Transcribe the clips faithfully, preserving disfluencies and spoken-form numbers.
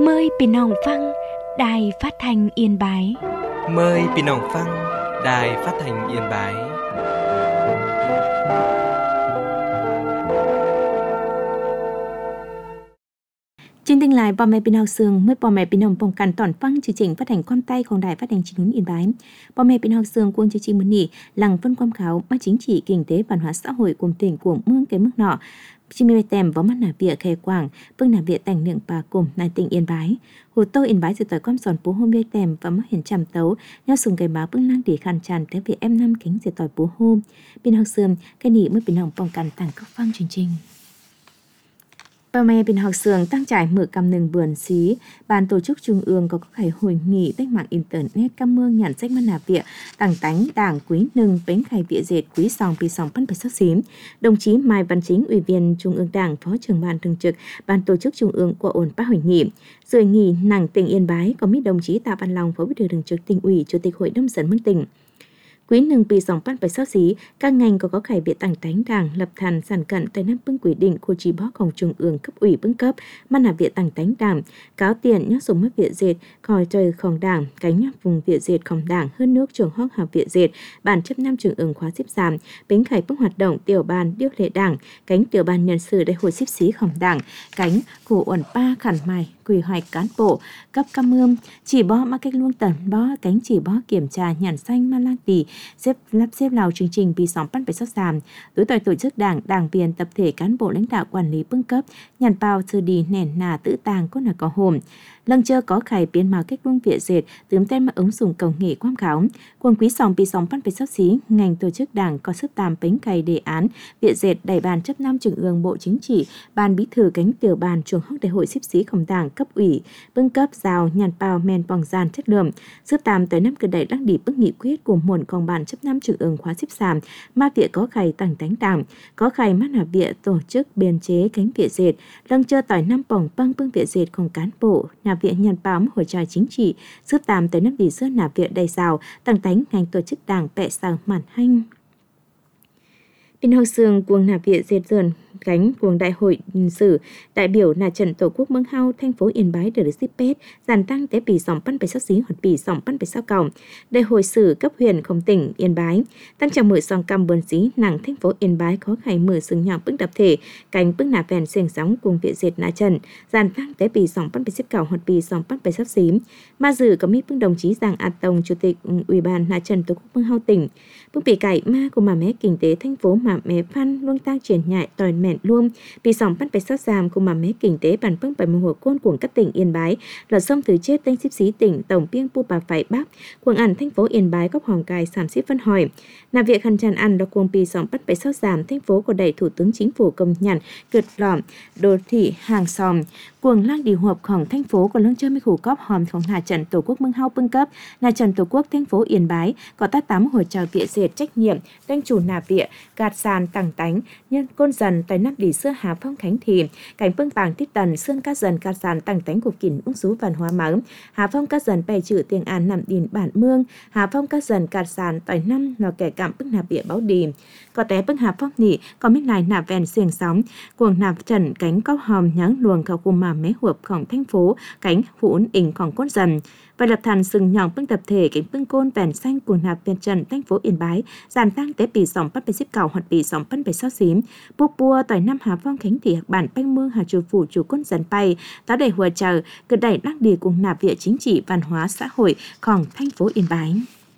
Mờiพี่น้องฟังđài phát thanh Yên Bái. Mời พี่น้องฟัง Đài Phát thanh Yên Bái. Chương trình lại bò mẹพี่น้องsương mới bò mẹพี่น้องป้องกันตอนฟังchương trình phát hành quan tayของđài phát thanh chính Yên Bái. Bò mẹพี่น้องsương quân chương trìnhมื้อนี้หลังphân quan khảo mà chính trị kinh tế văn hóa xã hội cùng tỉnh của mương cái mức nọ. Chỉ mê tèm vào mắt nà vỉa khe quảng, phương nà vỉa tành lượng bà cùng nài tỉnh Yên Bái. Hồ tô Yên Bái dự tỏi quan sòn bố hôm mê tèm và mắt hiển chằm tấu, nhau sùng cái báo bưng lang để khăn tràn tới việc em năm kính dự tỏi bố hôm. Bên học sương, cái nị mới bình hồng bong cằn tặng các phăng chương trình. Bà mẹ bên học sường tăng trải mở cầm nừng vườn xí, ban tổ chức trung ương có các khải hội nghị cách mạng internet cam mương nhàn sách mắt nà vịa, tàng tánh đảng quý nừng bánh khải vịa dệt quý sòng pi sòng phân phải sắc xím. Đồng chí Mai Văn Chính, ủy viên Trung ương Đảng, phó trưởng ban thường trực ban tổ chức trung ương của ổn bác hội nghị. Rồi nghỉ nàng tỉnh Yên Bái có mít đồng chí Tạ Văn Long, phó bí thư thường trực tỉnh ủy, chủ tịch hội nông dân mương tỉnh. Quý nâng pi sòng pan phải xác xí, các ngành có có khải viện tàng tánh đảng lập thàn sản cận tại năm bưng quy định của chỉ bóของtrung ương cấp ủy bưng cấp man là viện tàng tánh đảng cáo tiền nhắc dùng mất viện dệt khỏi trờiของđảng cánh nhắc vùng viện dệtของđảng hơn nước trường hóc học viện dệt bản chấp năm trường ương khóa xếp giảm bến khải bưng hoạt động tiểu ban điêu lệ đảng cánh tiểu ban nhân sự đại hội xếp xíของđảng cánh của uẩn ba khẩn mài quy hoạch cán bộ cấp cam mương chỉ bó mà cách luôn tần bó cánh chỉ bó kiểm tra nhàn xanh man lang tỷ xếp lắp xếp lào chương trình vì sóng pan phải sắc giảm đối tội tổ chức đảng đảng viên tập thể cán bộ lãnh đạo quản lý bưng cấp nhàn bao sư đi nền nà tự tàng có là có hồn lần chưa có khải biến màu cách luông viện dệt tướng tên mà ứng dụng công nghệ quang khảo quân quý sòng vì sóng pan phải sắc xí ngành tổ chức đảng có sức tàm bánh cày đề án viện dệt đẩy bàn chấp năm trung ương bộ chính trị ban bí thư cánh tiểu ban trường hóc đại hội xếp xíของđảng cấp ủy bưng cấp rào nhàn bao men bằng gian chất lượng sức tàm tới năm cử đẩy đắc đi bức nghị quyết của muộn còn bàn chấp năm trung ương khóa xếp giảm ma viện có khải tàng tánh đảng có khải mắt là viện tổ chức biên chế cánh viện dệt lần chưa tỏi năm bỏng băng bưng viện dệtของcán bộ nhà viện nhàn báo hội trại chính trị sức tàm tới năm đi giữa nhà viện đầy rào tàng tánh ngành tổ chức đảng bẹ sàng màn hanh bên hậu sương cuồng nạp viện dệt dần cánh cuồng đại hội sử đại biểu là trận tổ quốc mương hao thành phố Yên Bái được ship pet giàn tăng tế bì sòng pan phải sắc xí hoặc bì sòng pan phải sao còng đại hội sử cấp huyện không tỉnh Yên Bái tăng chào mở sòng cam bươn xí nàng thành phố Yên Bái có khải mở sừng nhỏ bức tập thể cánh bức nạp vẹn xiềng sóng cuồng viện dệt là trận giàn tăng tế bì sòng pan phải xếp còng hoặc bì sòng pan phải sắc xí ma dự có mít bức đồng chí Giàng A Tông chủ tịch ủy ban là trận tổ quốc mương hao tỉnh bức bị cải ma của mà mé kinh tế thành phố mà mé phan luôn tăng triển nhại tòi mẹn luôn vì sòng bắt phải sát giảm của mà mé kinh tế bản phương bảy mươi hồ côn của các tỉnh Yên Bái là sông thứ chết tên xếp xí tỉnh tổng biên pu bà phải bắc quận ảnh thành phố Yên Bái góc hòn cài sản xếp phân hỏi là việc khăn tràn ăn là cuồng vì sòng bắt phải sát giảm thành phố của đẩy thủ tướng chính phủ công nhận cực lỏm đô thị hàng sòm cuồng lang đi hộpของthành phố của lương chơi mấy khủ cóp hòmของhà trận tổ quốc mương hao bưng cấp là trận tổ quốc thành phố Yên Bái có tác tám hồi chào viện dệt trách nhiệm đánh chủ nà viện gạt sàn tàng tánh nhân côn dần tại nắp đi xưa hà phong khánh thì cảnh phương bảng tiết tần xương các dần gạt sàn tàng tánh của kỷ ung sú văn hóa mắng hà phong các dần bày trừ tiền an nằm điền bản mương hà phong các dần gạt sàn tại năm là kẻ cảm bức nạp viện báo đi có té bức hà phong nỉ có mít lại nạp vẹn xiềng sóng cuồng nạp trần cánh cóc hòm nháng luồng cao cùng mà mé huộpของthành phố cánh hũn ỉnhของcôn dần và lập thành sừng nhọn bưng tập thể cánh bưng côn vẹn xanh cuồng nạp viện trần thành phố Yên Bái giàn tăng tế bì sòng bắt bì xếp cầu hoặc bì sòng bắt bì sao xím bua bua tại năm hà phong khánh thị bản banh mương hà chủ phủ chủ côn dần bay táo đầy hùa chờ cực đẩy đắc đi cùng nạp viện chính trị văn hóa xã hộiของthành phố Yên Bái.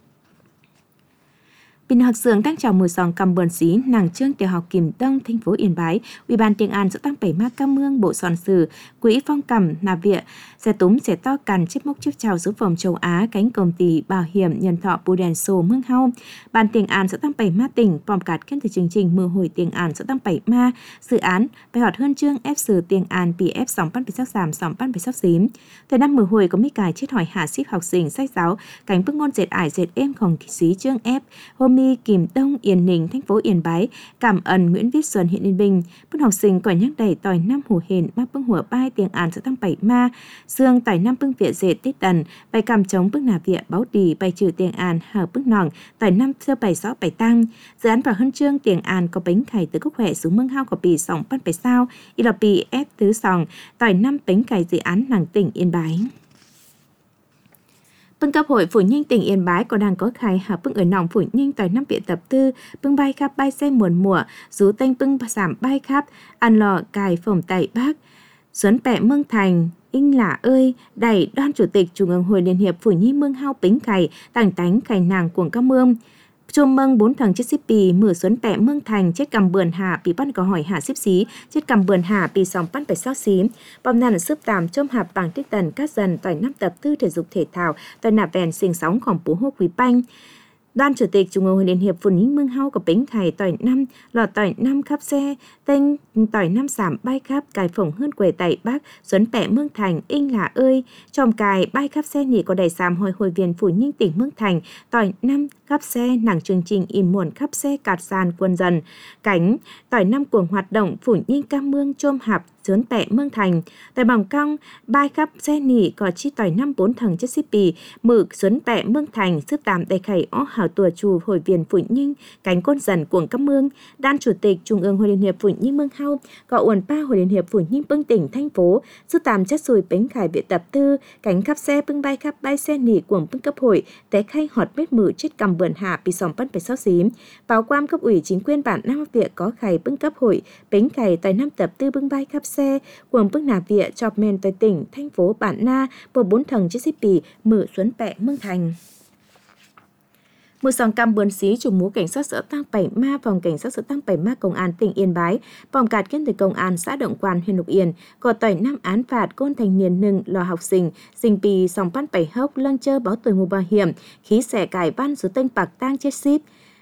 Bên học sường đang chào mùa sòng cầm bươn xí nàng trương tiểu học Kim Đông thành phố Yên Bái ủy ban tiếng An sẽ tăng bảy ma cam mương bộ sòn sử quỹ phong cầm nạp viện sẽ túm sẽ to cằn chiếc mốc chiếc chào giữa phòng châu Á cánh công ty bảo hiểm nhân thọ Prudential mương hao ban tiếng An sẽ tăng bảy ma tỉnh vòng cạt khen từ chương trình mưa hồi tiếng An sẽ tăng bảy ma dự án bài hoạt hơn chương ép sử tiếng An pê ép sòng pan bị sắc giảm sòng pan bị sắc xím thời năm mưa hồi có mấy cài chết hỏi hạ ship học sinh sách giáo cánh bức ngôn dệt ải dệt êmของxí chương ép hôm Mi, Kìm Đông, Yên Ninh, thành phố Yên Bái, Cảm Ân, Nguyễn Viết Xuân, huyện Yên Bình. Bưng học sinh có nhắc đầy tỏi năm hủ hền, mắc bưng hùa bai, tiếng An sẽ tăng bảy ma, dương tỏi năm bưng viện dệt tít đần, bài cầm chống bưng nà viện báo đi, bài trừ tiếng An, hở bưng nòng, tỏi năm sơ bài rõ bài tăng. Dự án vào huân chương tiếng An có bánh khải từ cúc huệ xuống mương hao có bì sòng bắt bài sao, y lọc bì ép tứ sòng, tỏi năm bánh khải dự án nàng tỉnh Yên Bái. Bưng cấp hội Phủ Nhanh tỉnh Yên Bái có đang có khai hợp bưng ở nòng Phủ Nhanh tỏi năm viện tập tư, bưng bay khắp bay xe muồn mùa, rú tanh bưng giảm bay khắp, ăn lò cài phồng tẩy bác, xuân bẹ mương thành, Inh Lả ơi, đẩy đoan chủ tịch Trung ương Hội Liên hiệp Phủ Nhi mương hao bính khải, tàng tánh khải nàng cuồng các mương. Chôm mâng bốn thằng chết xíp bì, mửa xuân bẹ mương thành, chết cầm bườn hạ, bị bắt có hỏi hạ xíp xí, chết cầm bườn hạ, bị sòng bắt phải sao xí. Bom nàn sướp tàm chôm hạp bằng tích tần, cát dần, tỏi năm tập tư thể dục thể thao, tỏi nạp vèn sinh sóng khỏng bú hô quý banh. Đoàn chủ tịch Trung ương Hội Liên hiệp Phụ nữ mương hao có bính khải tỏi năm, lọt tỏi năm khắp xe, tên tỏi năm giảm bay khắp, cài phồng hơn quầy tẩy bác, xuân bẹ mương thành, Inh Lả ơi, tròm cài bay khắp xe nỉ có đầy xàm hồi hồi viên Phủ Ninh tỉnh mương thành, tỏi năm khắp xe, nàng chương trình in muộn khắp xe cạt sàn quân dần, cánh, tỏi năm cuồng hoạt động Phủ Ninh cam mương chôm hạp, xuân bẹ mương thành, tỏi bỏng cong, bay khắp xe nỉ có chi tỏi năm bốn thằng chất xíp bì, mực xuân bẹ mương thành, sức tạm đầy khải ó hảo tùa chù hồi viên Phủ Ninh, cánh quân dần cuồng cam mương, đan chủ tịch Trung ương Hội Liên hiệp Phủ Ninh mương hao, có uẩn ba Hội Liên hiệp Phủ Ninh bưng tỉnh thành phố, sức tạm chất sùi bánh khải viện tập tư, cánh khắp xe bưng bay khắp bay xe nỉ cuồng bưng cấp hội, té khay họt bết mử chết cầm bườn hạ bị sòng bắt phải sáu xím. Báo quan cấp ủy chính quyền bản Nam Viện có khải bưng cấp hội, bánh khải tại năm tập tư bưng bay khắp xe, cuồng bưng nà viện chọc men tại tỉnh, thành phố bản Na, bộ bốn thằng chết xíp bì, mử xuân bẹ mương thành. Mưa sòng cam bươn xí chủ múa cảnh sát sở tăng bảy ma phòng cảnh sát sở tăng bảy ma công an tỉnh Yên Bái, phòng cạt kiến từ công an xã Động Quan huyện Lục Yên, có tỏi năm án phạt côn thành niên nừng lò học sinh, sinh bì sòng ban bảy hốc lăng chơ báo tuổi mù bảo hiểm, khí xẻ cải ban số tên bạc tang chết ship.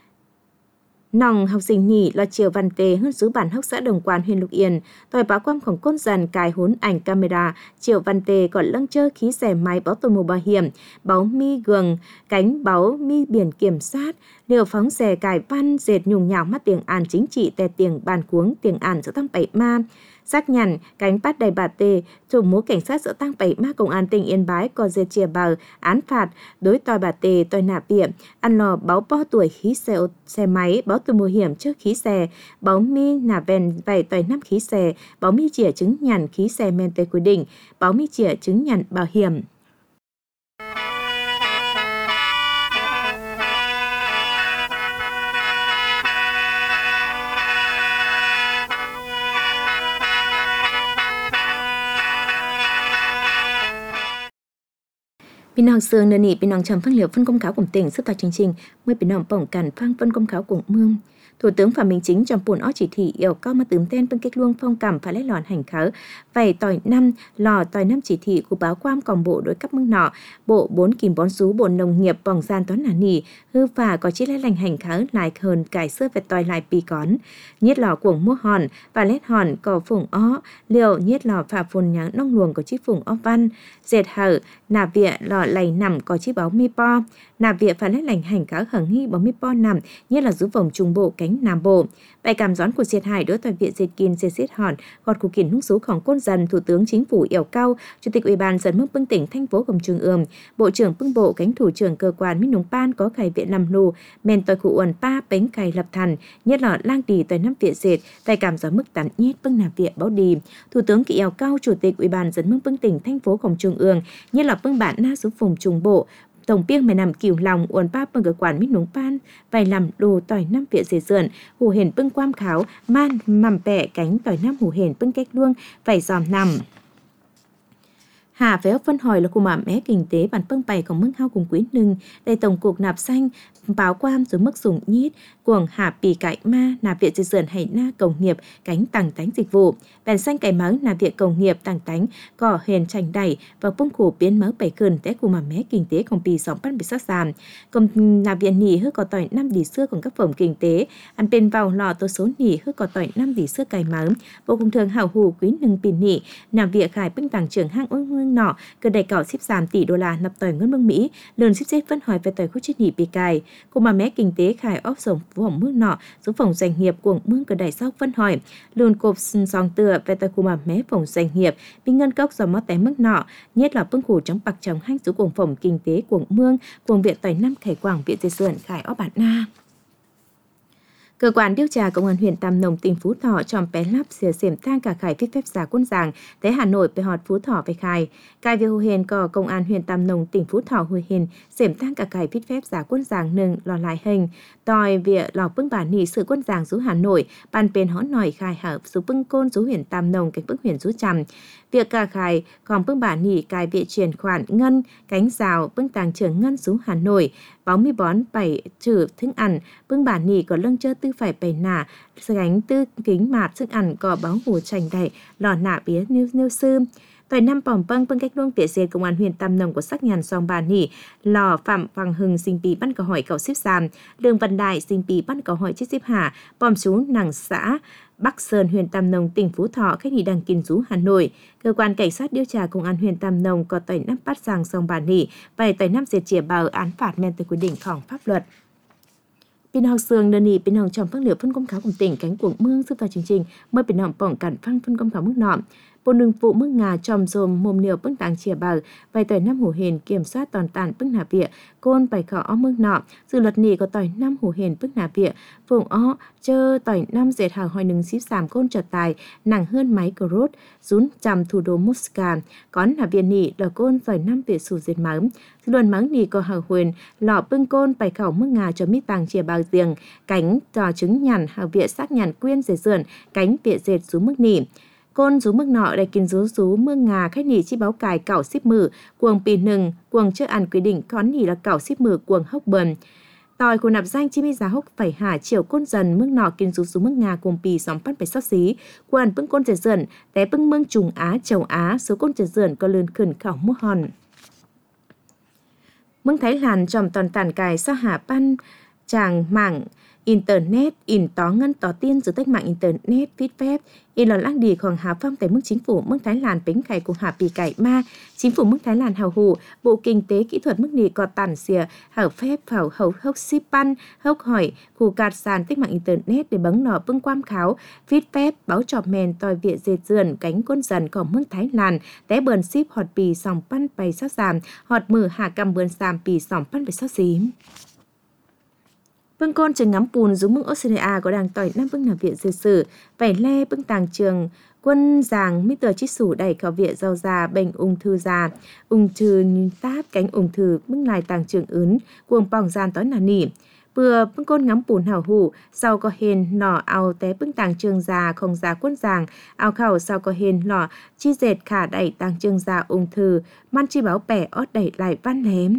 Nòng học sinh nhỉ là chiều văn về hơn xứ bản hốc xã Đồng Quan huyện Lục Yên, tỏi báo quangของcôn dần cài hốn ảnh camera, chiều văn về còn lăng chơ khí xẻ máy báo tuổi mù bảo hiểm, báo mi gường, cánh báo mi biển kiểm soát, liều phóng xẻ cài văn dệt nhùng nhào mắt tiếng An chính trị tè tiếng bàn cuống tiếng An giữa tăng bảy ma. Xác nhận cánh bắt đầy bà tê, chủ múa cảnh sát giữa tăng bảy ma công an tỉnh Yên Bái có dệt chia bờ án phạt đối tỏi bà tê tỏi nạp viện, ăn lò báo bao tuổi khí xe xe máy, báo tuổi mùa hiểm trước khí xe, báo mi nạp ven vảy tỏi năm khí xe, báo mi chìa chứng nhận khí xe men tê quy định, báo mi chìa chứng nhận bảo hiểm. Bình Hoàng Sương nơi nị Bình Hoàng trầm phân liệu phân công cáo của tỉnh sức vào chương trình mới Bình Hoàng bổng cản phang phân công cáo của mương. Thủ tướng Phạm Minh Chính trong buồn ó chỉ thị yêu cao mà tướng tên phân kết luông phong cảm phải lấy lòn hành khớ vầy tỏi năm lò tỏi năm chỉ thị của báo quam còn bộ đối cấp mương nọ bộ bốn kìm bón sú bộ nông nghiệp vòng gian toán nà nỉ hư phà có chỉ lấy lành hành khớ lại hơn cải sơ về tỏi lại bì cón nhiết lò cuồng mua hòn và lét hòn có phùng ó liều nhiết lò phà phun nháng nông luồng có chiếc phùng ó văn dệt hở nà viện lò lầy nằm có chiếc báo mi po nà viện phải lấy lành hành khớ hở nghi báo mi po nằm nhiết là rú vòng trung bộ cánh Nam Bộ. Bài cảm gión của Diệt Hải đối toàn viện Diệt Kiên Diệt Diệt Hòn, gọt của kiển hung sốของcôn dần, Thủ tướng Chính phủ Yểu Cao, Chủ tịch Ủy ban dân mức bưng tỉnh thành phố Gồm Trung ương, Bộ trưởng bưng bộ cánh thủ trưởng cơ quan Minh Nông Ban có khải viện làm lù, men tỏi cụ uẩn pa bánh cày lập thần, nhất là lang đi tỏi năm viện Diệt, bài cảm gión mức tán nhiết bưng nạp viện báo đi. Thủ tướng Kỵ Yểu Cao, Chủ tịch Ủy ban dân mức bưng tỉnh thành phố Gồm Trung ương, nhất là bưng bản na số vùng Trung Bộ. Tổng biên mày nằm kiều lòng uốn ba bưng cơ quan Minh Nông Ban vài làm đồ tỏi năm viện dễ dượn hù hền bưng quam kháo man mầm bẹ cánh tỏi năm hù hền bưng cách luông vài giòm nằm. Hà phải phân hỏi là khu mà mé kinh tế bản bưng bàyของmương hao cùng quý nừng đầy tổng cục nạp xanh báo quam rồi mức dùng nhít cuồng hà bì cải ma nạp viện dây dườn hay na công nghiệp cánh tàng tánh dịch vụ bèn xanh cải máu nạp viện công nghiệp tàng tánh cỏ hền trành đẩy và bông khổ biến máu bảy cơn té khu mà mé kinh tếของปีสองพันสิบสามcông nạp viện nỉ hư có tỏi năm đỉ xưaของcác phẩm kinh tế ăn bên vào lò tô số nỉ hư có tỏi năm đỉ xưa cải máu bộ công thương hảo hù quý nừng pin nỉ nạp viện khải bưng tàng trưởng hang ương mương nọ cơ đại cảo xếp giảm tỷ đô la nạp tỏi ngân mương Mỹ lần xếp xếp vẫn hỏi về tỏi khu chết nhị bị cài cùng mà mé kinh tế khai ốp sổng phú hỏng mương nọ số phòng doanh nghiệp của mương cơ đại sóc vẫn hỏi luôn cộp song tựa về tỏi cùng mà mé phòng doanh nghiệp bị ngân cốc do mót té mức nọ nhất là phương khủ chống bạc chống hanh số cùng phòng kinh tế của mương cùng viện tỏi năm khải quảng viện tây sơn khai ốp bản na. Cơ quan điều tra Công an huyện Tam Nông, tỉnh Phú Thọ tròm bé lắp xìa xiểm tang cả khải phích phép giả quân giàng tới Hà Nội về họt Phú Thọ về khai. Cai việc hồ hền có Công an huyện Tam Nông, tỉnh Phú Thọ hồi hền xiểm tang cả khải phích phép giả quân giàng nừng lò lại hình. Tòi việc lò bưng bản nỉ sự quân giàng rú Hà Nội, bàn bên hõ nòi khai hợp số bưng côn rú huyện Tam Nông cảnh bưng huyện rú trầm. Việc cả khải còn bưng bản nỉ cài viện chuyển khoản ngân, cánh rào bưng tàng trưởng ngân rú Hà Nội. Báo mi bón bảy trừ thức ăn, bưng bản nỉ có lưng chơ tư phải bày nả, gánh tư kính mạt sức ăn có báo hù trành đậy, lò nạ bía nêu nêu sư. Tại năm bỏng băng bưng cách luông tỉa dệt Công an huyện Tam Nông của sắc nhàn song bà nỉ, lò Phạm Hoàng Hưng sinh pì bắt câu hỏi cậu xếp giam, Lương Văn Đại sinh pì bắt câu hỏi chết xếp hạ, bom chú nàng xã Bắc Sơn, huyện Tam Nông, tỉnh Phú Thọ, khách nghỉ đăng kinh rú Hà Nội. Cơ quan cảnh sát điều tra Công an huyện Tam Nông có tẩy năm bắt giang song bà nỉ, và tẩy năm diệt chìa bào án phạt men từ quy địnhของpháp luật. Pin học sương đơn nỉ pin hồng trong phát liệu phân công kháo của tỉnh cánh cuồng mương giúp vào chương trình mời pin hồng bỏng cản phăng phân công kháo mức nọ. Bộ nương vụ mức ngà tròm dồm mồm niều bưng tàng chìa bào vài tỏi năm hủ hền kiểm soát toàn tàn bưng nà vịa côn bài khỏ ó mức nọ dự luật nỉ có tỏi năm hủ hền bưng nà vịa vùng ó chơ tỏi năm dệt hàng hoài nừng xíp sàm côn trật tài nặng hơn máy cờ rốt rún chằm thủ đô Moscow có nà vịa nỉ đỏ côn tỏi năm vịa sù dệt mắm dự luật mắng nỉ có hàng huyền lọ bưng côn bài khảo mức ngà cho mít tàng chìa bào giềng cánh trò trứng nhằn hàng vịa sắc nhằn quyên dệt sườn cánh vịa dệt rú mức nỉ. Côn rú mức nọ đại kinh rú rú mương ngà khách nỉ chi báo cài cảo xíp mử cuồng pì nừng cuồng chưa ăn quy định có nỉ là cảo xíp mử cuồng hốc bờn tòi của nạp danh chi mi giá hốc phải hả chiều côn dần mức nọ kinh rú rú mức ngà cuồng pì xóm phát phải sót xí quần bưng côn dần dần té bưng mương trùng á chầu á số côn dần dần có lươn khẩn khảo mua hòn mương Thái Lan tròm toàn tàn cài sao hạ pan chàng mảng Internet, in tó ngân tó tiên giữa tách mạng Internet, viết phép, in lò lăng đi khoảng hạ phong tại mức chính phủ mức Thái Lan bính khải cùng hạ bì cải ma, chính phủ mức Thái Lan hào hủ, bộ kinh tế kỹ thuật mức nì có tàn xìa, hảo phép phảo hầu hốc xí pan, hốc hỏi, khu cạt sàn tách mạng Internet để bấn nọ bưng quam kháo, viết phép, báo trọp mèn tòi viện dệt dườn, cánh côn dần của mức Thái Lan, té bờn ship họt bì sòng pan bày sát giảm, họt mử hạ cầm bờn xàm bì sòng pan bày sát xím. Bưng côn trường ngắm bùn giống mương Australia có đang tỏi năm bưng nằm viện dư sử, vảy le bưng tàng trường, quân giàng mít tờ chít sủ đẩy khảo viện rau già bệnh ung thư già, ung thư táp cánh ung thư bưng lại tàng trường ướn, cuồng bỏng gian tối nà nỉ. Vừa bưng côn ngắm bùn hảo hủ, sau có hên nỏ ao té bưng tàng trường già không già quân giàng, ao khảo sau có hên lọ chi dệt khả đẩy tàng trường già ung thư, man chi báo bẻ ót đẩy lại văn lém.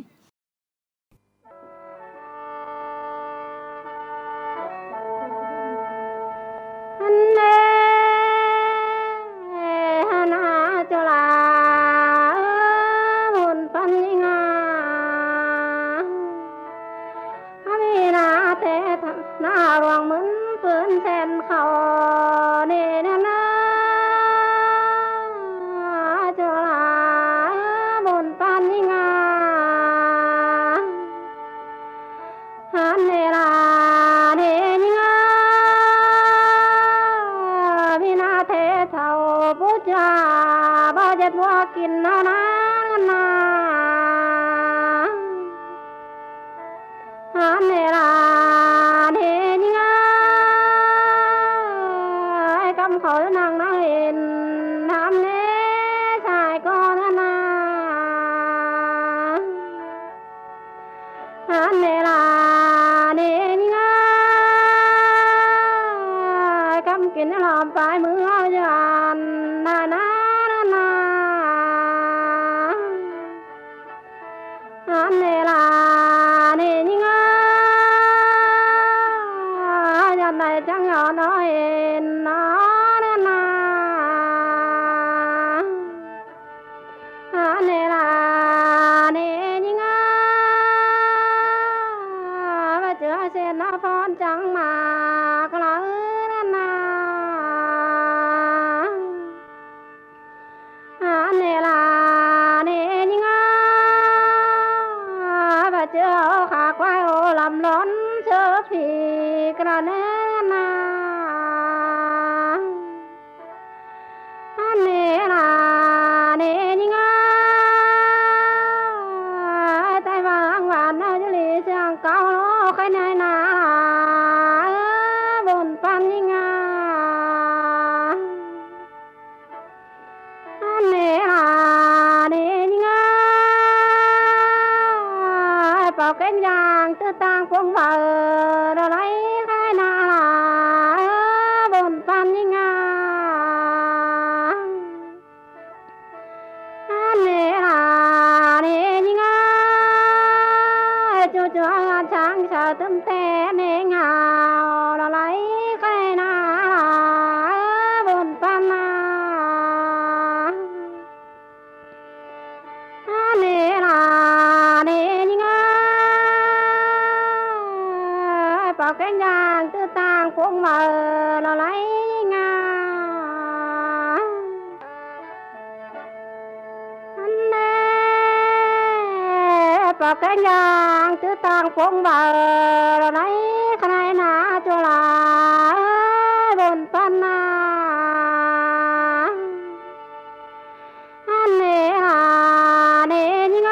vào cái nhang tứ tàng phong bờ rồi đấy cái này na cho là bồn pan na anh nè là nè nhưng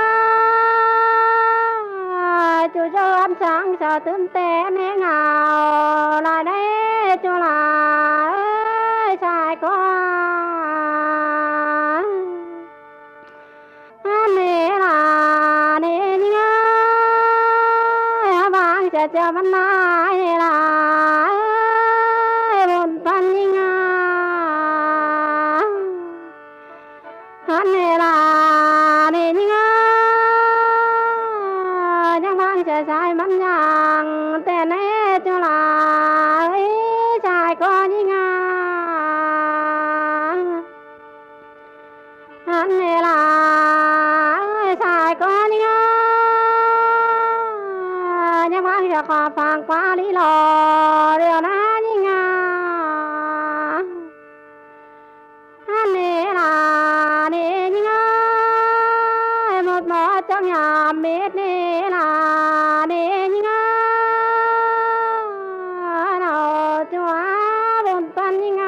chú cho anh sáng sợ tương té nè ngào lại đấy cho là sai có anh nè là nè nhưng vang chờ chờ vẫn lại là bồn pan nhưng anh nè là nè nhưng nhang vang chờ sai vẫn nhang tên ấy cho là sai có nhưng anh nè là sai có nhưng nhang vang chờ qua phang qua lý lò điều na nhưng anh nè là nè nhưng một mỏ trong nhà mít nè là nè nhưng nào cho bồn pan nhưng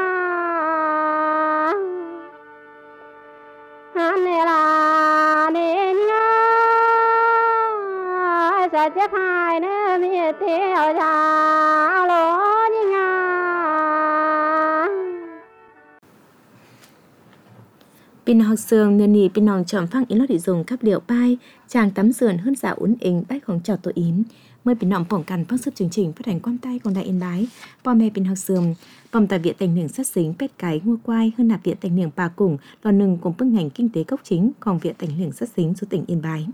anh nè là nè nhưng sẽ chết hai nữa mi theo ra lỗ nhưng Pin học sương nên nì pin nòng chọn phăng in lót để dùng các liệu bay chàng tắm sườn hơn dạo uốn ỉnh báchของtrò tội yếm mới pin nòng phỏng cằn phát sức chương trình phát hành quan tay còn đại yên bái po mẹ pin học sương pom tại viện thành nường sát xính pét cái ngua quai hơn nạp viện thành nường bà cùng lò nừng cùng bức ngành kinh tế gốc chính còn viện thành nường sát xính số tỉnh yên bái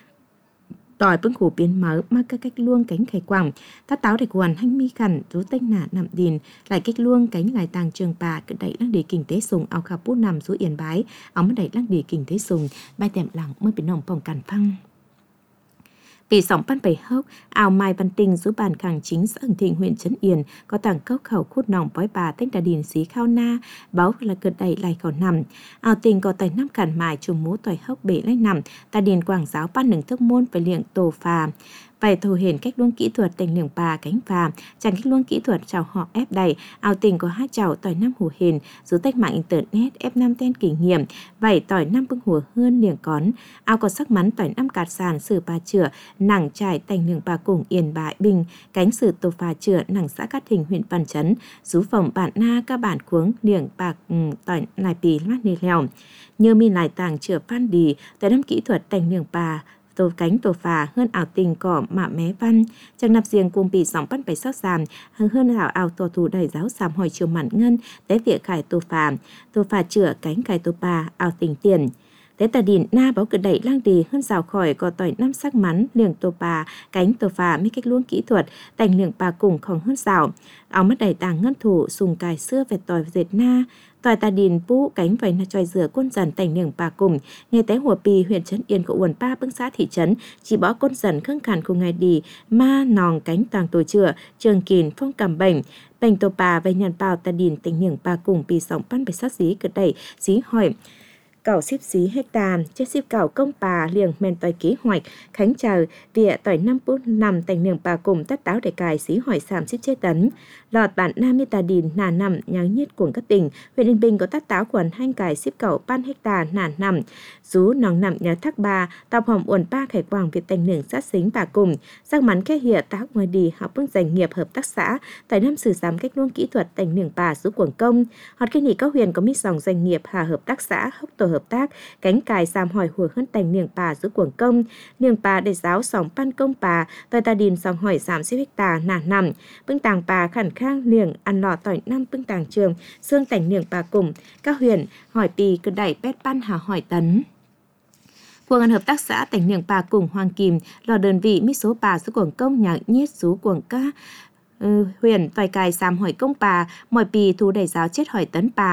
tỏi bưng khổ biến mở mà các cách luông cánh khải quảng thắt táo để quần hanh mi khẩn rú tênh nả nằm điền lại cách luông cánh ngài tàng trường bà cận đẩy lăng đề kinh tế sùng áo khảo bút nằm rú yên bái áo mất đẩy lăng đề kinh tế sùng bay tèm lặng mới biến nòng phòng cản phăng Vì sóng pan bảy hốc, ảo mai văn tinh giúp bàn khẳng chính xã Hưng Thịnh huyện Trấn Yên có tảng cốc khẩu khút nòng bói bà tách đà điền xí khao na, báo là cơn đầy lại khẩu nằm. Ảo tình có tài năm cản mài trùng mũ tỏi hốc bể lấy nằm, ta điền quảng giáo ban nừng thức môn phải liệng tổ phà. Vậy thầu hiển cách luông kỹ thuật thành lường bà cánh phà, chẳng cách luông kỹ thuật chào họ ép đầy, ảo tình có hai chào tỏi năm hù hiền, dù tách mạng internet ép năm tên kỷ nghiệm, vậy tỏi năm bưng hùa hơn liềng cón, ảo có sắc mắn tỏi năm cạt sàn sử bà chữa, nặng trải thành lường bà cùng yên bà bình, cánh sử tổ phà chữa nặng xã Cát Thịnh huyện Văn Chấn, rú phòng bản na các bản cuống liềng bạc um, tỏi lại pì lát nê lèo, như mi lại tàng chữa phan đi, tỏi năm kỹ thuật thành lường bà, tổ cánh tổ phà hơn ảo tình cỏ mạ mé văn chẳng nạp riêng cùng bị sóng bắt bày sắc sàm hơn hơn ảo ảo tổ thủ đẩy giáo sàm hỏi chiều mặn ngân tế việc khải tổ phà tổ phà chữa cánh khải tổ bà ảo tình tiền tế tà điển na báo cử đẩy lang đi hơn rào khỏi có tỏi năm sắc mắn liềng tổ bà cánh tổ phà mấy cách luông kỹ thuật thành liềng bà cùng không hơn rào ảo mất đẩy tàng ngân thủ sùng cài xưa về tỏi dệt na tỏi tà điền pú cánh vầy na tròi rửa côn dần thành liềng bà cùng nghe té hùa pì huyện Trấn Yên của uẩn ba bưng xã thị trấn chỉ bỏ côn dần khăng khàn cùng ngày đi ma nòng cánh tàng tổ chữa trường kìn phong cầm bệnh bệnh tổ bà vầy nhàn bào tà điền thành liềng bà cùng pì sóng pan bày sát dí cử đẩy dí hỏi cảo xíp xí hecta chết xíp cảo công bà liềng men tỏi kế hoạch khánh chờ vỉa tỏi năm bút nằm thành liềng bà cùng tất táo để cài xí hỏi sàm xíp chết tấn lọt bản nam mi tà điền nà nằm nháo nhiết cuồng các tỉnh huyện Yên Bình có tất táo quần hanh cài xíp cảo pan hecta nà nằm rú nòng nằm nháo thác bà tàu hòm uẩn ba khải quảng việt thành liềng sát xính bà cùng sắc mắn khe hìa táo ngoài đi học bước doanh nghiệp hợp tác xã tỏi năm sử giám cách luông kỹ thuật thành liềng bà rú cuồng công họt kinh nghỉ các huyện có mít dòng doanh nghiệp hà hợp tác xã hốc tổ hợp tác cánh cài sàm hỏi hùa hơn thành liềng bà giữa cuồng công liềng bà để giáo sòng pan công bà tỏi tà điền sòng hỏi giảm xíp hecta nà nằm bưng tàng bà khẩn khang liềng ăn lọ tỏi năm bưng tàng trường xương thành liềng bà cùng các huyện hỏi pì cứ đẩy pét pan hà hỏi tấn Cuồng ăn hợp tác xã thành liềng bà cùng Hoàng Kim lò đơn vị mít số bà giữa cuồng công nhà nhiết số cuồng ca Ừ, huyền tỏi cài sàm hỏi công bà mọi pì thu đẩy giáo chết hỏi tấn bà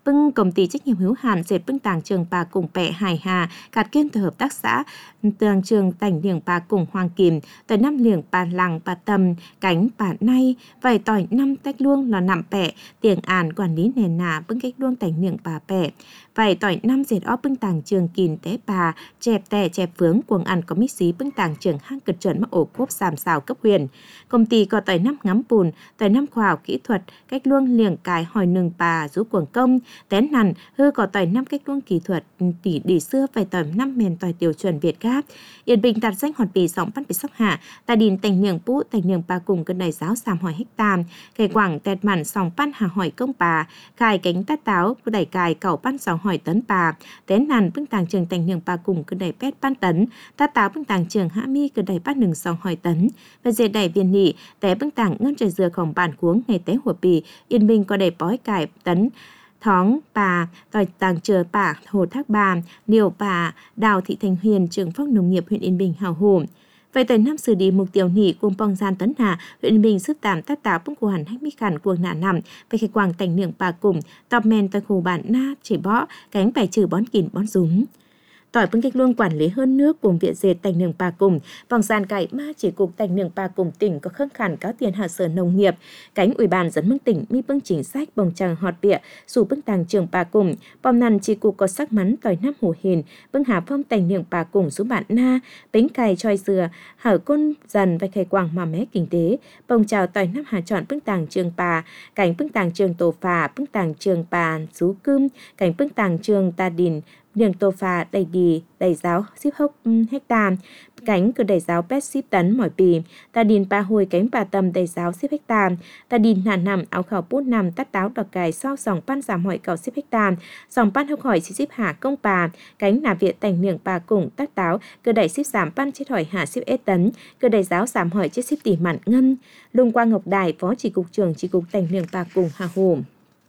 bưng công ty trách nhiệm hữu hạn dệt bưng tàng trường bà cùng bẹ Hải Hà, cạt kiên từ hợp tác xã tàng trường tành liềng bà cùng Hoàng Kim, tới năm liềng bà làng bà tầm, cánh bà nay, vài tỏi năm tách luông là nạm bẹ, tiền àn quản lý nền nà bưng cách luông tành liềng bà bẹ. Vài tỏi năm dệt óp bưng tàng trường kìn té bà, chẹp tè chẹp vướng cuồng ăn có mít xí bưng tàng trường hang cực chuẩn mắc ổ cốp sàm xào cấp huyền. Công ty có tỏi năm ngắm bùn, tỏi năm khoa học kỹ thuật, cách luông liềng cài hỏi nừng bà rú cuồng công, tén nằn hư có tỏi năm cách luông kỹ thuật tỉ đỉ xưa vài tỏi năm mền tỏi tiểu chuẩn Việt Gáp. Yên Bình đặt danh hòn bì sóng bắt bị sóc hạ, ta đình tành niềng pũ tành niềng bà cùng cân đầy giáo sàm hỏi hectare, cây quảng tẹt mặn sòng pan hà hỏi công bà, cài cánh tát táo đẩy cài cầu pan sòng hỏi tấn bà, tén nằn bưng tàng trường tành niềng bà cùng cân đầy pét pan tấn, tát táo bưng tàng trường hạ mi cân đầy bát nừng sòng hỏi tấn, và dệt đẩy viên nị, té bưng tàng ngân trời dừa khổng bản cuống ngày té hùa bì, Yên Bình có đầy bói cài tấn. Thóng bà, tỏi tàng chừa bà, hồ thác bà, liều bà, Đào Thị Thành Huyền, trưởng phòng nông nghiệp huyện Yên Bình hào hùng. Vậy tới năm xử lý mục tiêu nỉ cuồng bong gian tấn hà, huyện Yên Bình sức tạm tát táo bưng của hẳn hách mỹ khản cuồng nạ nằm, về khai quảng tành niệm bà cùng, tọp men tỏi khổ bản na, chỉ bó, cánh bài trừ bón kìn bón rúng. Tỏi bưng cách luông quản lý hơn nước cùng viện dệt tành nường bà cùng, vòng gian cải ma chỉ cục tành nường bà cùng tỉnh có khớp khản cáo tiền hạ sở nông nghiệp, cánh ủy ban dẫn mương tỉnh mi bưng chính sách bồng tràng họt bịa, dù bưng tàng trường bà cùng, bom nằn chỉ cục có sắc mắn tỏi năm hổ hền, bưng hà phong tành nường bà cùng số bạn na, bánh cài choi dừa, hở côn dần và khai quảng mà mé kinh tế, bồng chào tỏi năm hà chọn bưng tàng trường bà, cánh bưng tàng trường tổ phà, bưng tàng trường bà, rú cơm, cánh bưng tàng trường ta đình, đường tô phà đầy đi đầy giáo ship hốc hectare, cánh cứ đầy giáo pet ship tấn mỏi bì, ta điền ba hồi cánh bà tầm đầy giáo ship hectare, ta điền nàn nằm áo khảo bút nằm tát táo đọc cài sau sòng pan giảm hỏi cầu ship hectare, sòng pan hốc hỏi ship hạ công bà, cánh nà viện tành miệng bà cùng tát táo cứ đẩy ship giảm pan chết hỏi hạ ship ết tấn, cứ đầy giáo giảm hỏi chết ship tỉ mặn ngân. Lung Quang Ngọc Đài, phó chỉ cục trưởng chỉ cục tành miệng bà cùng hà hồ.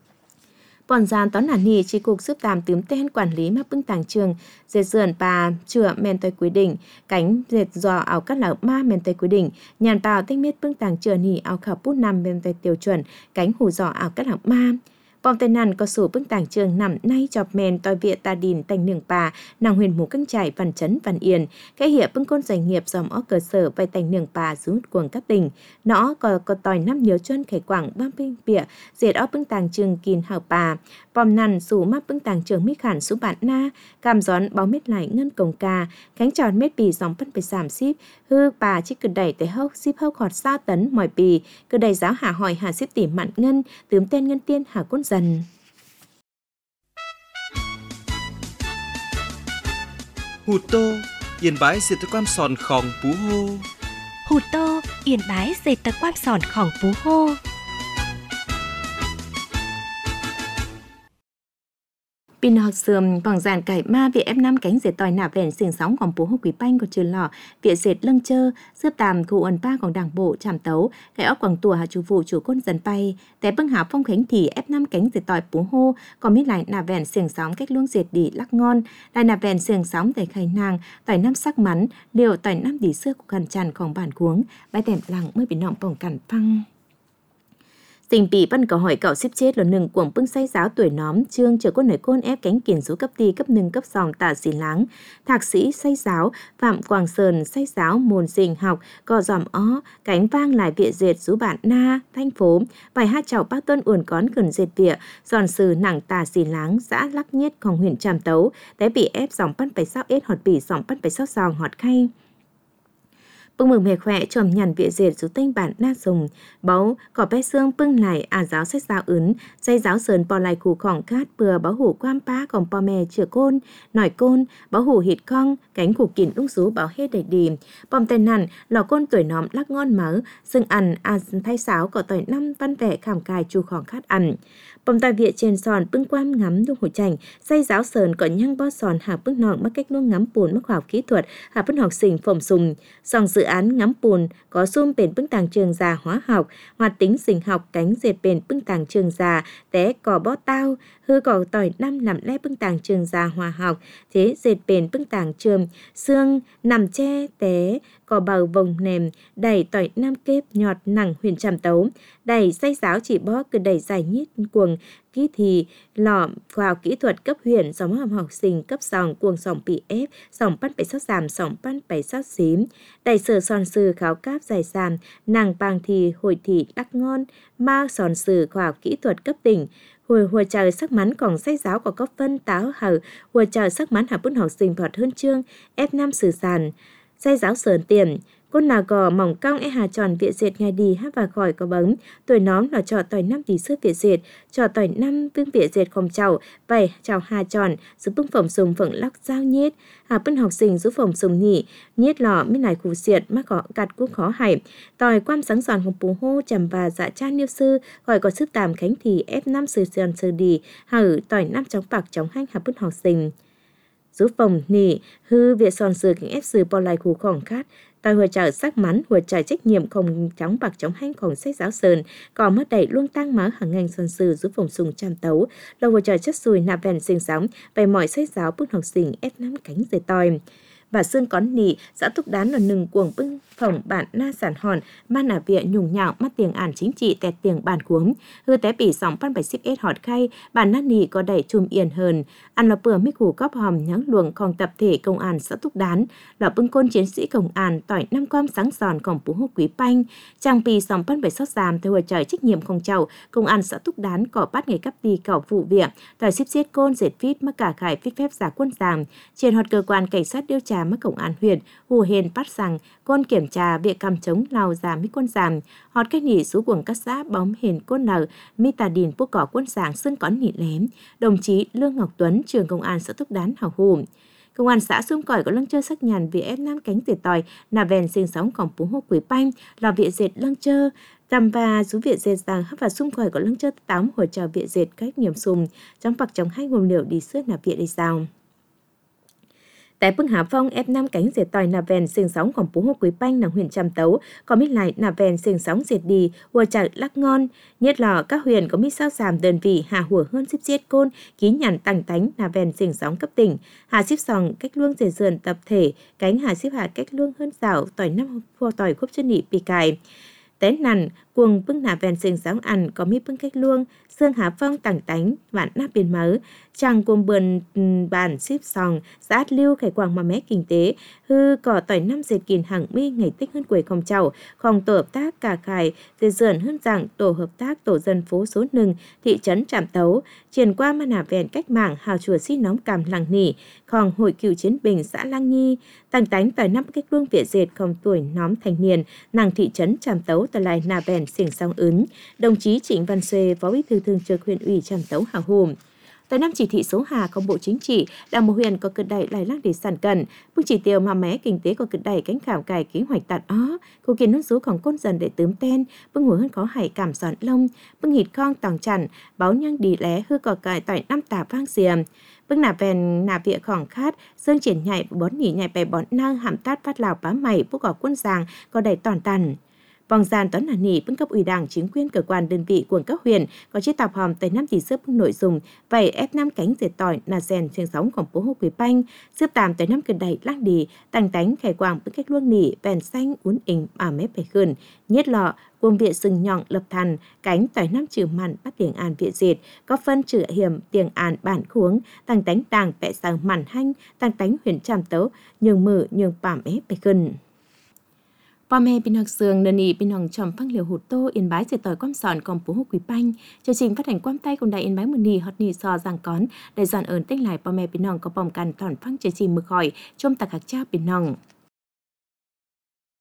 Bọn gian tón nản nì chỉ cục giúp tàm tướm tên quản lý mắc bưng tàng trường, dệt dườn bà chữa men tây quy định, cánh dệt giò áo cắt lão ma men tây quy định, nhàn bào tinh miết bưng tàng chữa nì áo khảo bút nằm men tây tiêu chuẩn, cánh hủ giò áo cắt lão ma. Bom tên nằn có sổ bưng tàng trường nằm nay chọc men tòi viện ta đình tành nường bà, nàng huyền mù căng trải văn chấn văn yên, cái hiệp bưng côn doanh nghiệp dòm ó cơ sở vay tành nường bà rút cuồng các tỉnh. Nó có có tòi năm nhiều chân khải quảng băm binh bịa, dệt ó bưng tàng trường kìn hào bà. Bom nằn sủ mắc bưng tàng trường mít khản số bạn na, cam gión báo mít lại ngân cổng ca, cánh tròn mết bì dòng phân phải giảm ship, hư bà chỉ cứ đẩy tới hốc ship hốc họt xa tấn mỏi bì, cứ đẩy giáo hạ hỏi hạ ship tỉ mặn ngân, tướm tên ngân tiên hạ côn dần. Hụt tô, yên bái dệt tơ quan sòn khòng pú hô. Hụt tô, yên bái dệt tơ quan sòn khòng pú hô. Pin học sườm bằng dàn cải ma viện ép năm cánh dệt tòi nạ vẹn xiềng sóng còn bố hốc quý banh của trường lò viện dệt lưng chơ xếp tàm khu ẩn ba còn đảng bộ tràm tấu cái óc quảng tùa hạ chủ vụ chủ côn dần bay té bưng hảo phong khánh thì ép năm cánh dệt tòi bố hô còn mít lại nạ vẹn xiềng sóng cách luông dệt đi lắc ngon lại nạ vẹn xiềng sóng để khai nàng tòi năm sắc mắn liều tòi năm đi xưa của gần trànของbản cuống bãi đẹp lặng mới bị nọng bỏng cản phăng. Tình bị văn cầu hỏi cậu xếp chết là nừng cuồng bưng say giáo tuổi nóm trương chờ côn nổi côn ép cánh kiển số cấp ti cấp nừng cấp sòng tả xì láng thạc sĩ say giáo Phạm Quảng Sơn say giáo môn dình học cò dòm ó cánh vang lại viện dệt rú bản na thanh phố bài hát chào bác tuân uồn cón gần dệt bịa giòn sừ nặng tả xì láng xã lắc nhiếtของhuyện tràm tấu té bị ép dòng bắt phải sao ết họt bỉ dòng bắt phải sao sòng họt khay. Bưng mừng mề khỏe tròm nhằn viện dệt rú tênh bản na dùng báu cỏ bé xương bưng lại à giáo sách giáo ứng dây giáo sờn bò lại khủ khỏng cát bừa báo hủ quam pa còn bò mè chữa côn nỏi côn báo hủ hịt cong cánh khủ kìn ung rú báo hết đầy đìm bom tên nằn lò côn tuổi nóm lắc ngon mớ xương ăn à thay sáo cỏ tỏi năm văn vẻ khảm cài chu khỏng khát ăn bom tai viện trên sòn bưng quam ngắm đung hủ chành dây giáo sờn có nhang bo sòn hạ bưng nọn mắc cách luôn ngắm bùn mắc khoa học kỹ thuật hạ bưng học sinh phồng sùng sòng dự án ngắm bùn có xung bền bưng tàng trường già hóa học hoạt tính sinh học cánh dệt bền bưng tàng trường già té cỏ bó tao hư cỏ tỏi năm làm le bưng tàng trường già hóa học thế dệt bền bưng tàng trường xương nằm che té có bầu vòng nèm đầy tỏi nam kép nhọt nặng huyền trầm tấu đầy say giáo chỉ bó cứ đầy dài nhít cuồng kỹ thì lọ vào kỹ thuật cấp huyện dòng học học sinh cấp sòng cuồng sòng bị ép sòng bắt bảy sáu giảm sòng bắt bảy sáu xím đầy sờ son sư kháo cáp dài sàm nàng bàng thì hồi thị đắc ngon ma sòn sử khoa học kỹ thuật cấp tỉnh hồi hồi trời sắc mắn còn sách giáo có cấp phân táo hở hồi trời sắc mắn hạ bút học sinh phọt hơn chương ép năm sử sàn say giáo sờn tiền con nào gò mỏng cong e hà tròn viện diệt ngày đi hát và khỏi có bấm tuổi nóm là trò tỏi năm tỷ sức viện diệt trò tỏi năm vương viện diệt không chào bảy chào hà tròn giúp bưng phẩm sùng phượng lắc giao nhiết hà bưng học sinh giúp phẩm sùng nhị nhiết lọ mít này khủ diệt mắc có cặt cũng khó hải tỏi quam sáng giònของปูhô trầm và dạ cha niêu sư gọi có sức tàm khánh thì ép năm sư sườn sư đi hở tỏi năm chống bạc chống hanh hà bưng học sinh giúp phòng nỉ hư viện sòn sư kính ép sư bỏ lại khủ khổng khát tại hội trợ sắc mắn hội trợ trách nhiệm không chống bạc chống hanhของsách giáo sơn còn mất đẩy luôn tăng mở hàng ngành sòn sư giúp phòng sùng trăm tấu là hội trợ chất xùi nạp vẹn sinh sống về mọi sách giáo bức học sinh ép năm cánh dây tòi và xương cón nỉ xã túc đán là nừng cuồng bưng phòng bản na sản hòn man nà vịa nhùng nhạo mắt tiền ản chính trị tẹt tiền bản cuống hư té bỉ sóng pan bảy xếp ết họt khay bản na nỉ có đẩy chùm yên hơn ăn là bữa mít củ cóp hòm nháng luồng còn tập thể công an xã túc đán là bưng côn chiến sĩ công an tỏi năm quam sáng giòn còn bú hô quý panh trang bì sóng pan bảy sót giảm theo hội trời trách nhiệm không chầu công an xã túc đán có bắt nghề cấp đi cảo vụ việc tỏi xếp xiết côn dệt phít mắc cả khải phít phép giả quân giảm trên họt cơ quan cảnh sát điều tra mất công an huyện hù hền bắt rằng côn kiểm trà việc cầm chống lao giảm mít quân giảm họt cách nhị số quần các xã bóng hền côn nở mi tà đìn bút cỏ quân sảng xưng cón nhị lém đồng chí Lương Ngọc Tuấn trường công an xã Túc Đán hào hùng công an xã Xung Cỏi có lăng chơi sắc nhàn vì ép năm cánh tiệt tòi nà vèn sinh sống còn bú hô quý panh là viện dệt lăng chơi tầm và số viện dệt rằng hấp và Xung Cỏi có lăng chơi tám hỗ trợ viện dệt cách niềm sùng trong bạc chống hai nguồn liệu đi xước nà viện đi sao. Tại bưng Hà Phong ép năm cánh diệt tòi nà vèn sinh sốngของbú hô quý panh nàng huyện Tràm Tấu có mít lại nà vèn sinh sống diệt đi hùa chạy lắc ngon nhất là các huyện có mít sao giảm đơn vị hà hùa hơn xếp xiết côn ký nhằn tăng tánh nà vèn sinh sống cấp tỉnh hà xếp sòng cách luông diệt dườn tập thể cánh hà xếp hà cách luông hơn rào tỏi năm hùa tỏi khúc chân nị bì cài té nằn cuồng bưng nà vèn sinh sống ăn có mít bưng cách luông xương Hà Phong tặng tánh vạn nắp biên mớ chàng cuồng bườn bàn xếp sòng xã lưu khải quảng mà mé kinh tế hư cỏ tỏi năm dệt kìn hàng mi ngày tích hơn quầy không chầu không tổ hợp tác cả khải dệt dườn hơn rằng tổ hợp tác tổ dân phố số nừng thị trấn Tràm Tấu triển qua mà nà vèn cách mạng hào chùa xí nóng cằm làng nỉ khòng hội cựu chiến bình xã Lang Nhi tặng tánh tỏi năm cách luông viện dệt không tuổi nóm thành niên nàng thị trấn Tràm Tấu tại lại nà vèn xỉng song ứng đồng chí Trịnh Văn Xuê phó bí thư thường trực huyện ủy Tràm Tấu hào hùng. Tại năm chỉ thị số Hà công bộ chính trị, đảng bộ huyện có cực đẩy lại lăng để sản cần, bước chỉ tiêu mà mé kinh tế có cực đẩy cánh khảo cải kế hoạch tạt ó, cố kiến nốt sốของ côn dần để tướm ten, bưng hủa hơn khó hải cảm giòn lông, bưng hịt khong tòng chằn, báo nhang đi lé hư cỏ cải tỏi năm tà vang xiềm. Bưng nà vèn nà vịa khỏng khát, dương triển nhạy bón nhỉ nhạy bè bón nang hàm tát phát lào bá mày bốc cỏ quân giàng có đầy toàn tần. Vòng gian toán là nỉ bưng cấp ủy đảng chính quyền cơ quan đơn vị của các huyện có chiếc tạp hòm tới năm tỷ sức bưng nội dung vậy ép năm cánh diệt tỏi là rèn truyền sóngของbố hô quý panh xếp tạm tới năm cần đầy lắc đi tăng tánh khải quảng bưng cách luông nỉ vèn xanh uốn ỉnh mà mép bể khẩn nhất lọ quân viện sừng nhọn lập thần cánh tỏi năm trừ mặn bắt tiền an viện diệt có phân trừ hiểm tiền an bản khuống tăng tánh tàng vẽ sang mặn hanh tăng tánh huyện Tràm Tấu nhường mử nhường bảm ép bể khẩnพ่อแม่พี่น้องเสืองเดนีพี่น้องชมฟังเหลียวหูโตอินไบเจต่อยความสอนของปู่ฮู้กุยปังchương trình phát hành ความใต้คนใดอินไบมื้อนี้ฮอดนี้ซอจังก้อนได้สอนเอิ้นเต็งหลายพ่อแม่พี่น้องก็ป้องกันถอนฟังchương trìnhมือคอยชมตะคักเจ้าพี่น้อง